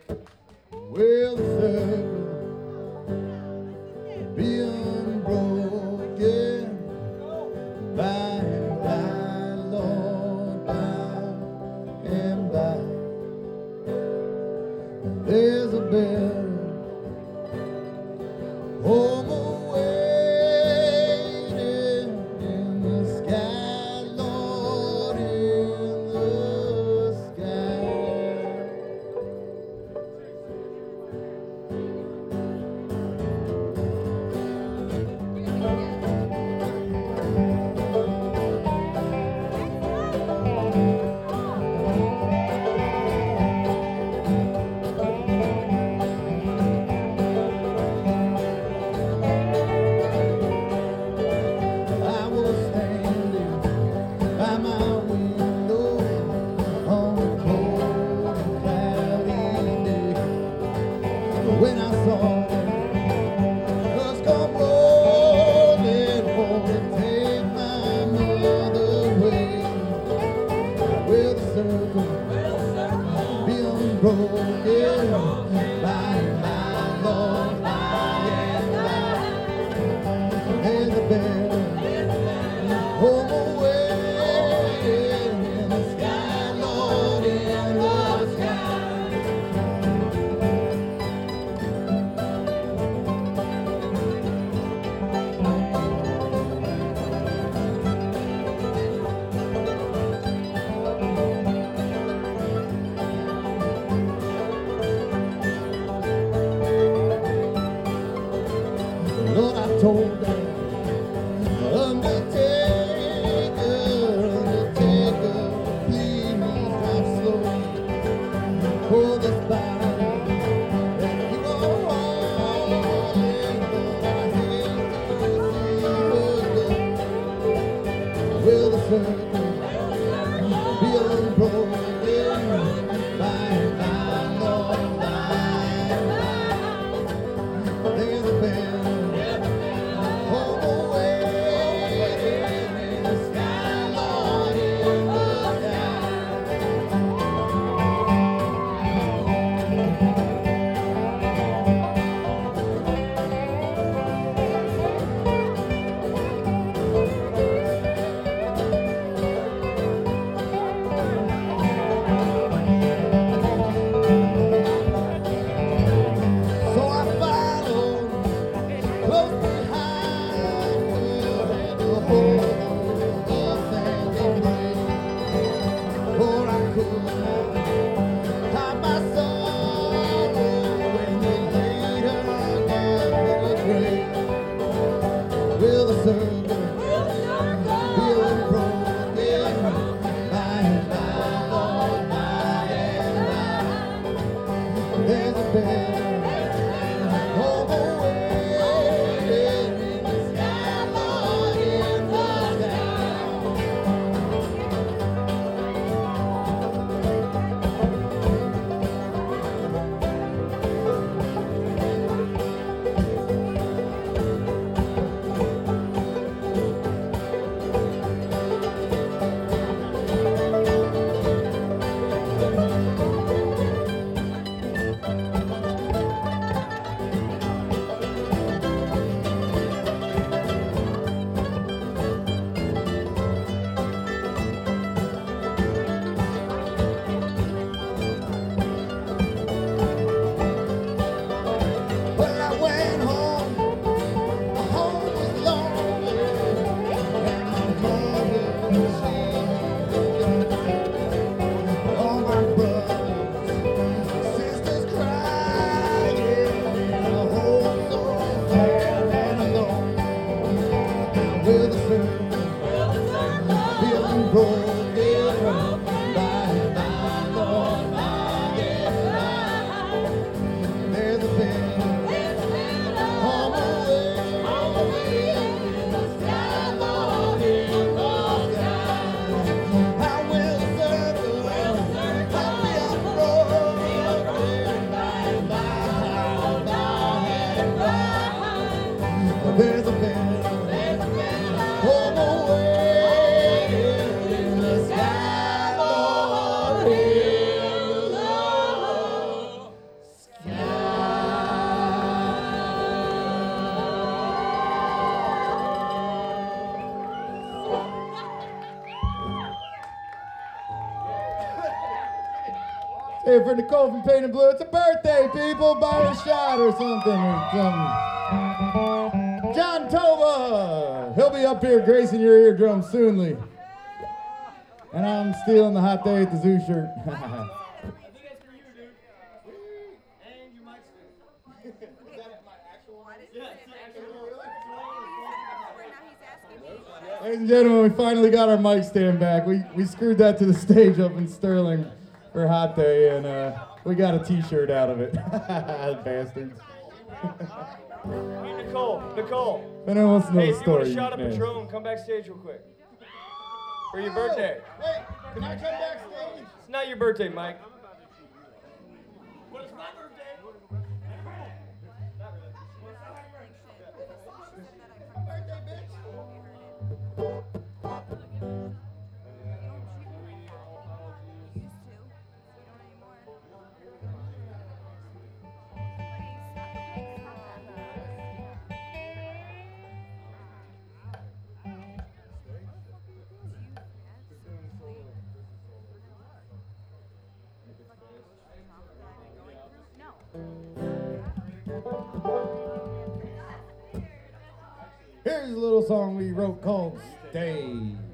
Well, the circle be unbroken by and by, Lord, by and by. There's a better home awaiting in the sky, Lord, in the sky. I was standing by my window on a cold and cloudy day when I saw that bus come rolling for to take my mother away. Well, the circle be unbroken by and by, Lord, by and by. There's a better home away in the sky, Lord, in the sky. Lord, I told them, Undertaker, Undertaker, please drive slow for this body and keep on rolling. Lord, I hate to see her go. Will the circle be unbroken by and by, Lord, by and by? There's a better home awaiting in the sky, Lord, in the sky. So I followed close behind, well, had to hold up and pray, for I could not hide my sorrow when they laid her down in the grave. Will the circle be unbroken by and by, Lord, by and by? There's a better home awaiting in the sky, Lord, in the sky. Well, I went home, my home was lonely, and my mother, she was gone. All my brothers, sisters crying, and a home so sad and alone. Now will the circle be unbroken by and by, Lord, by and by? There's a better home away in the sky, Lord, in the sky. How will the circle be unbroken by and by? There's a better home away in the sky, Lord, in the Hey, for Nicole from Painted Blue, it's a birthday, people. Buy her a shot or something or something. John Toba, he'll be up here gracing your eardrums soonly. And I'm stealing the Hot Day at the Zoo shirt. Ladies and gentlemen, we finally got our mic stand back. We screwed that to the stage up in Sterling for Hot Day, and we got a t-shirt out of it. Bastards. Hey, Nicole. If anyone wants to know Hey, the if you want story, a shot of you can ask. Patron, come backstage real quick. For your birthday. Wait, can I come backstage? It's not your birthday, Mike. But it's my birthday. Birthday, bitch. Here's a little song we wrote called Stay.